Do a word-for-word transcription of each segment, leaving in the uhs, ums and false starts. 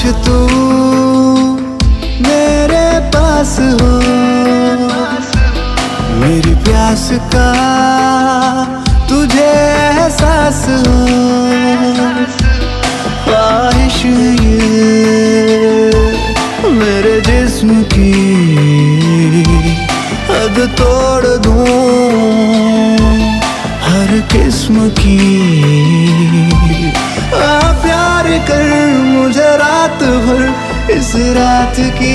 तू मेरे पास हो, मेरी प्यास का तुझे एहसास हो। ख्वाहिश ये मेरे जिस्म की हद तोड़ दूं, हर किस्म की आ प्यार कर मुझे रात भर, इस रात की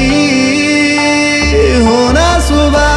होना सुबह।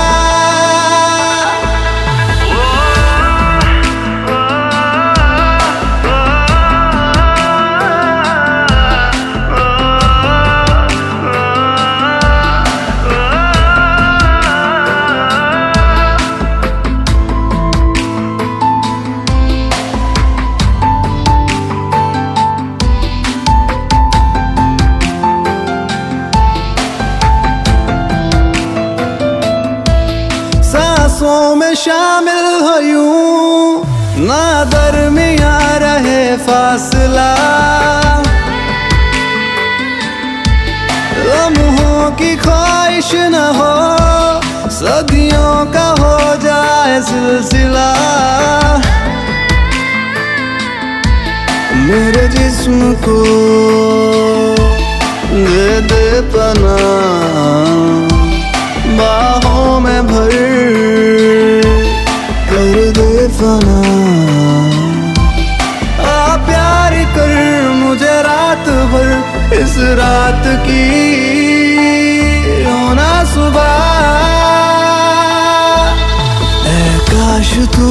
सांसों में शामिल हो यूं, ना दरमियां रहे फासला। लम्हों की ख्वाहिश न हो, सदियों का हो जाए सिलसिला। मेरे जिस्म को दे दे पनाह, बाहों में भर कर दे फना। आ प्यार कर मुझे रात भर, इस रात की होना सुबह। ऐ काश तू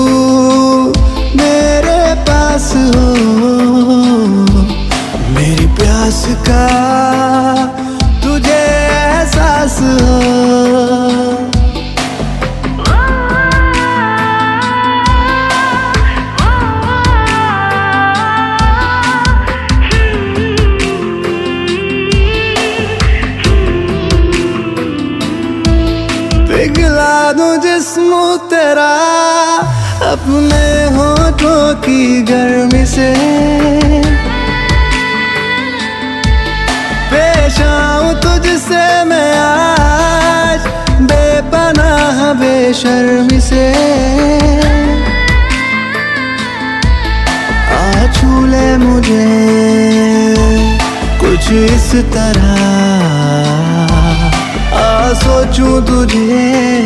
मेरे पास हो, मेरी प्यास का तुझे एहसास हो। पिघला दूं जिस्म तेरा अपने होठों की गर्मी से, पेश आऊं तुझसे मैं आज बेपनाह बेशर्मी से। आ छू ले मुझे कुछ इस तरह, आ सोचूं तुझे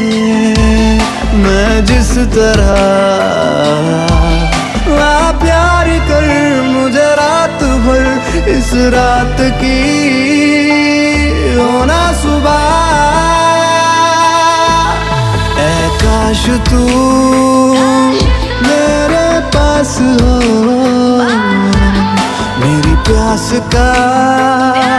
मैं जिस तरह। आ प्यार कर मुझे रात भर, इस रात की होना सुबह। ऐ काश तू मेरे पास हो, मेरी प्यास का